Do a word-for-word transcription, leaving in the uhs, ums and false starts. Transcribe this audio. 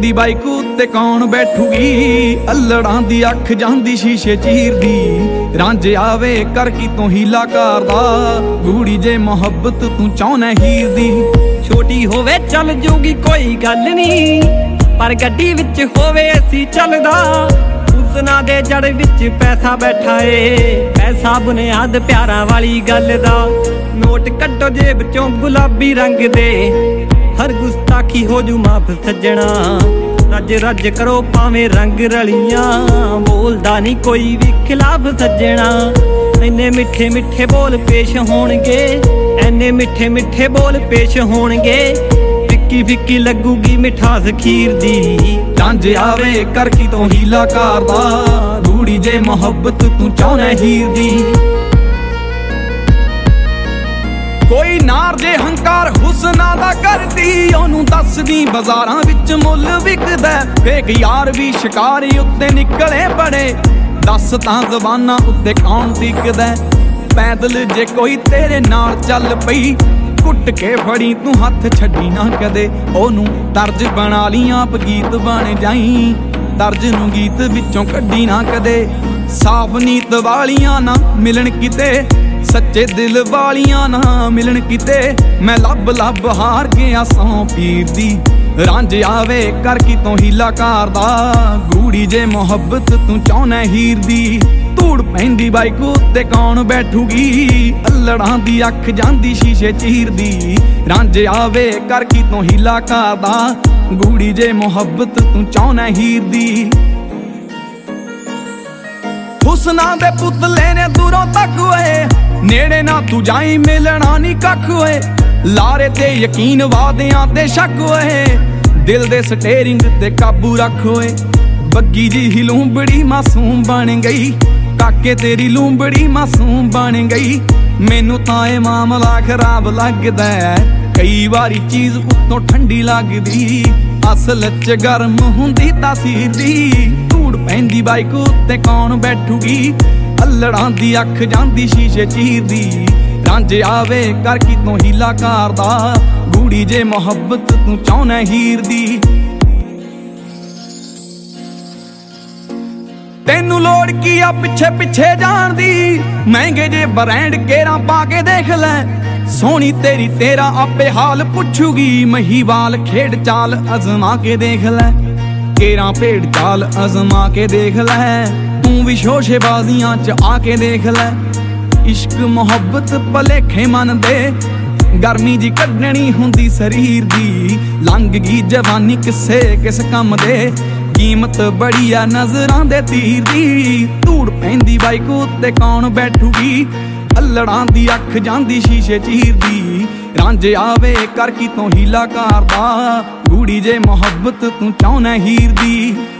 ਪੈਂਦੀ ਬਾਈਕ ਉੱਤੇ ਕੌਣ ਬੈਠੂਗੀ। ਅਲੜਾਂ ਦੀ ਅੱਖ ਜਾਂਦੀ ਸ਼ੀਸ਼ੇ ਚੀਰਦੀ। ਰਾਂਝੇ ਆਵੇ ਕਰ ਕੀ ਤੂੰ ਹੀਲਾ ਕਰਦਾ। ਗੂੜੀ ਜੇ ਮੁਹੱਬਤ ਤੂੰ ਚਾਹੁੰਨਾ ਹੀਰ ਦੀ। ਛੋਟੀ ਹੋਵੇ ਚੱਲ ਜੂਗੀ ਕੋਈ ਗੱਲ ਨੀ, ਪਰ ਗੱਡੀ ਵਿੱਚ ਹੋਵੇ ਅਸੀਂ ਚੱਲਦਾ। ਹੁਸਨਾ ਦੇ ਜੜ ਵਿੱਚ ਪੈਸਾ ਬੈਠਾ ਏ, ਪੈਸਾ ਬੁਨਿਆਦ ਪਿਆਰਾਂ ਵਾਲੀ ਗੱਲ ਦਾ। ਨੋਟ ਕੱਢੋ ਜੇਬ ਚੋਂ ਗੁਲਾਬੀ ਰੰਗ ਦੇ, ਹਰ ਗੁਸਤਾਖੀ ਹੋ ਜੂ ਮਾਫ ਸੱਜਣਾ। ਰੱਜ ਰੱਜ ਕਰੋ ਭਾਵੇਂ ਰੰਗ ਰਲੀਆਂ, ਬੋਲਦਾ ਨਹੀਂ ਕੋਈ ਵੀ ਖਿਲਾਫ ਸੱਜਣਾ। ਇੰਨੇ ਮਿੱਠੇ ਮਿੱਠੇ ਬੋਲ ਪੇਸ਼ ਹੋਣਗੇ, ਐਨੇ ਮਿੱਠੇ ਮਿੱਠੇ ਬੋਲ ਪੇਸ਼ ਹੋਣਗੇ। ਫਿੱਕੀ ਫਿੱਕੀ ਲੱਗੂਗੀ ਮਿਠਾਸ ਖੀਰ ਦੀ। ਰਾਂਝੇ ਆਵੇ ਕਰ ਕੀ ਤੂੰ ਹੀਲਾ ਕਰਦਾ। ਗੂੜੀ ਜੇ ਮੁਹੱਬਤ ਤੂੰ ਚਾਹੁੰਨਾ ਹੀਰ ਦੀ। ਕੋਈ ਨਾਰ ਜੇ ਹੰਕਾਰ ਹੁਸਨਾ ਦਾ ਕਰਦੀ, ਉਹਨੂੰ ਦੱਸਦੀ ਬਾਜ਼ਾਰਾਂ ਵਿੱਚ ਮੁੱਲ ਵਿਕਦਾ। ਫੇਕ ਯਾਰ ਵੀ ਸ਼ਿਕਾਰੀ ਉੱਤੇ ਨਿਕਲੇ ਬੜੇ, ਦੱਸ ਤਾਂ ਜ਼ਬਾਨਾਂ ਉੱਤੇ ਕੌਣ ਟਿਕਦਾ। ਪੈਦਲ ਜੇ ਕੋਈ ਤੇਰੇ ਨਾਲ ਚੱਲ ਪਈ, ਕੁੱਟ ਕੇ ਫੜੀ ਤੂੰ ਹੱਥ ਛੱਡੀ ਨਾ ਕਦੇ। ਉਹਨੂੰ ਦਰਜ ਬਣਾ ਲਈ ਆਪ ਗੀਤ ਬਣ ਜਾਈ, ਦਰਜ ਨੂੰ ਗੀਤ ਵਿੱਚੋਂ ਕੱਢੀ ਨਾ ਕਦੇ। ਸਾਫ ਨੀਤ ਵਾਲੀਆਂ ਨਾ ਮਿਲਣ ਕਿਤੇ, ਸੱਚੇ ਦਿਲ ਵਾਲੀਆਂ ਨਾ ਮਿਲਣ ਕਿਤੇ। ਮੈਂ ਲੱਭ ਲੱਭ ਹਾਰ ਗਿਆ ਸੌ ਪੀਰ ਦੀ। ਰਾਂਝੇ ਆਵੇ ਕਰ ਕੀ ਤੂੰ ਹੀਲਾ ਕਰਦਾ। ਗੂੜੀ ਜੇ ਮੁਹੱਬਤ ਤੂੰ ਚਾਹੁੰਨਾ ਹੀਰ ਦੀ। ਧੂੜ ਪੈਂਦੀ ਬਾਈਕ ਉੱਤੇ ਕੌਣ ਬੈਠੂਗੀ। ਅਲੜਾਂ ਦੀ ਅੱਖ ਜਾਂਦੀ ਸ਼ੀਸ਼ੇ ਚੀਰਦੀ। ਰਾਂਝੇ ਆਵੇ ਕਰ ਕੀ ਤੂੰ ਹੀਲਾ ਕਰਦਾ। ਗੂੜੀ ਜੇ ਮੁਹੱਬਤ ਤੂੰ ਚਾਹੁੰਨਾ ਹੀਰ ਦੀ। ਹੁਸਨਾ ਦੇ ਪੁਤਲੇ ਨੇ ਦੂਰੋਂ ਤੱਕ ਓਏ, ਨੇੜੇ ਨਾ ਤੂੰ ਜਾਈ ਮਿਲਣਾ ਨੀ ਕੱਖ ਓਏ। ਲਾਰੇ ਤੇ ਯਕੀਨ ਵਾਦਿਆਂ ਤੇ ਸ਼ੱਕ ਓਏ, ਦਿਲ ਦੇ ਸਟੇਰਿੰਗ ਤੇ ਕਾਬੂ ਰੱਖ ਓਏ। ਬੱਗੀ ਜੀ ਹੀ ਲੂੰਬੜੀ ਮਾਸੂਮ ਬਣ ਗਈ, ਕਾਕੇ ਤੇਰੀ ਲੂੰਬੜੀ ਮਾਸੂਮ ਬਣ ਗਈ। ਮੈਨੂੰ ਤਾਂ ਇਹ ਮਾਮਲਾ ਖਰਾਬ ਲੱਗਦਾ, ਕਈ ਵਾਰੀ ਚੀਜ਼ ਉੱਤੋਂ ਠੰਡੀ ਲੱਗਦੀ। ਅਸਲ ਚ ਗਰਮ ਹੁੰਦੀ ਤਾਸੀਰ ਦੀ। ਧੂੜ ਪੈਂਦੀ ਬਾਈਕ ਉੱਤੇ ਕੌਣ ਬੈਠੂਗੀ। ਅਲੜਾਂ ਦੀ ਅੱਖ ਜਾਂਦੀ ਸ਼ੀਸ਼ੇ ਚੀਰਦੀ। ਰਾਂਝੇ ਆਵੇ ਕਰ ਕੀ ਤੂੰ ਹੀਲਾ ਕਰਦਾ। ਗੂੜੀ ਜੇ ਮੁਹੱਬਤ ਤੂੰ ਚਾਹੁੰਨਾ ਹੀਰ ਦੀ। ਤੈਨੂੰ ਲੋੜ ਕੀ ਆ ਪਿੱਛੇ ਪਿੱਛੇ ਜਾਣ ਦੀ। ਮਹਿੰਗੇ ਜੇ ਬ੍ਰਾਂਡ ਕੇਰਾਂ ਪਾ ਕੇ ਦੇਖ ਲੈ, ਸੋਹਣੀ ਤੇਰੀ ਤੇਰਾ ਆਪੇ ਹਾਲ ਪੁੱਛੂਗੀ। ਮਹੀਵਾਲ ਖੇਡ ਚਾਲ ਅਜ਼ਮਾ ਕੇ ਦੇਖ ਲੈ, ਕੇਰਾਂ ਭੇਡ ਚਾਲ ਅਜ਼ਮਾ ਕੇ ਦੇਖ ਲੈ। ਤੂੰ ਵੀ ਸ਼ੋਸ਼ੇਬਾਜ਼ੀਆਂ ਚ ਆ ਕੇ ਦੇਖ ਲੈ। ਇਸ਼ਕ ਮੁਹੱਬਤ ਭਲੇਖੇ ਮਨ ਦੇ, ਗਰਮੀ ਜੀ ਕੱਢਣੀ ਹੁੰਦੀ ਸਰੀਰ ਦੀ। ਲੰਘ ਗਈ ਜਵਾਨੀ ਕਿਸੇ ਕਿਸ ਕੰਮ ਦੇ, ਕੀਮਤ ਬੜੀ ਆ ਨਜ਼ਰਾਂ ਦੇ ਤੀਰ ਦੀ। ਧੂੜ ਪੈਂਦੀ ਬਾਈਕ ਉੱਤੇ ਕੌਣ ਬੈਠੂਗੀ। ਅਲੜਾਂ ਦੀ ਅੱਖ ਜਾਂਦੀ ਸ਼ੀਸ਼ੇ ਚੀਰਦੀ। ਰਾਂਝੇ ਆਵੇ ਕਰ ਕੀ ਤੂੰ ਹੀਲਾ ਕਰਦਾ। ਗੂੜੀ ਜੇ ਮੁਹੱਬਤ ਤੂੰ ਚਾਹੁੰਨਾ ਹੀਰ ਦੀ।